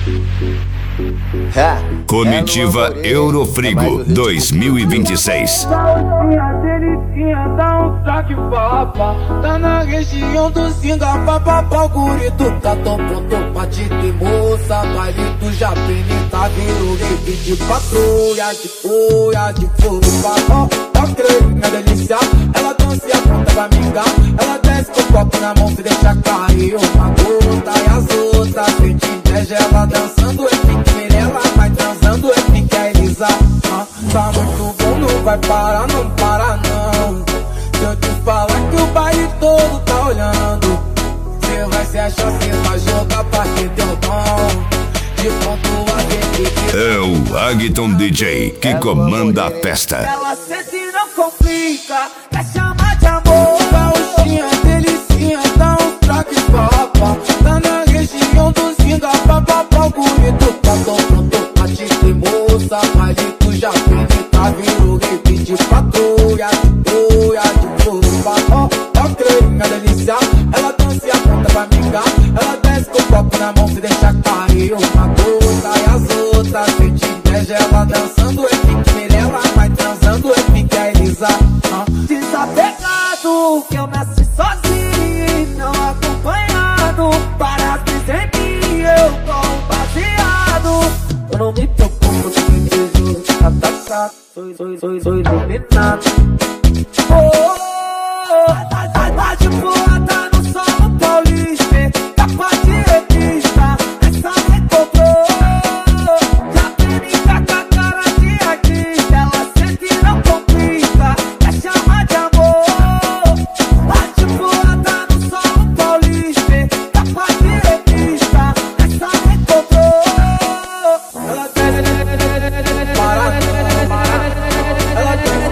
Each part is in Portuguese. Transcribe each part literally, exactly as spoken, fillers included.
Comitiva Eurofrigo dois mil e vinte e seis. Tá na região do Singa, papapá, o gurito tá tão pronto pra te ter moça. Baile do Japim, tá virou rede de patrulha, de folha, de fogo, papó. Ó, creio, minha delícia, ela dança e aponta pra mingar. Ela desce com o copo na mão, se deixa cair uma gota e as outras. Sente inveja, ela dançando, é pique Mirella, vai transando, é pique a Elisa. Ah, tá muito bom, não vai parar, não para não. Se eu te falar que o baile todo tá olhando, cê vai se achar, cê vai jogar pra quem tem o dom. De pronto a gente é o Agton D J que comanda a festa. Ela sente e não complica, quer chamar de amor. Gauchinha, delicinha, dá um traque papa. Tá na região do Zinga, papapá, o bonito tá tão pronto pra te ter moça. Baile do Japim, tá virou rede de patrulha. Minha delícia, ela dança e aponta pra mingar. Ela desce com o copo na mão, se deixa cair uma gota e as outras. Sente inveja, ela dançando, é pique Mirella, vai transando, é pique a Elisa. ah. Desapegado, que eu nasci sozinho, não acompanhado. Para dizer que eu tô baseado. Eu não me preocupo se me beijo, atacado. Sou, sou, sou, sou iluminado. Oh, tá de porrada no solo paulista, capa de revista, essa recobrou. Já brinca com a cara de artista, ela sente e não complica, quer chamar de amor. Tá de porrada no solo paulista, capa de revista, essa recobrou. Ela quer parar, parar, ela quer.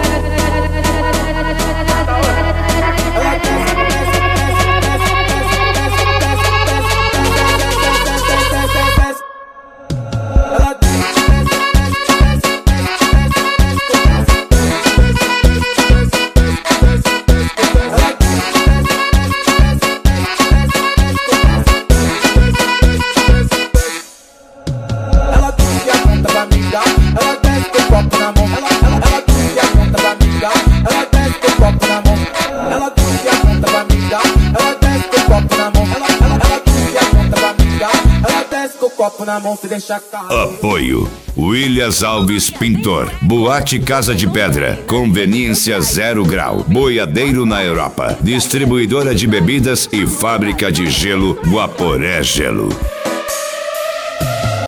Apoio Williams Alves Pintor, Boate Casa de Pedra, Conveniência Zero Grau, Boiadeiro na Europa, Distribuidora de Bebidas e Fábrica de Gelo Guaporé Gelo.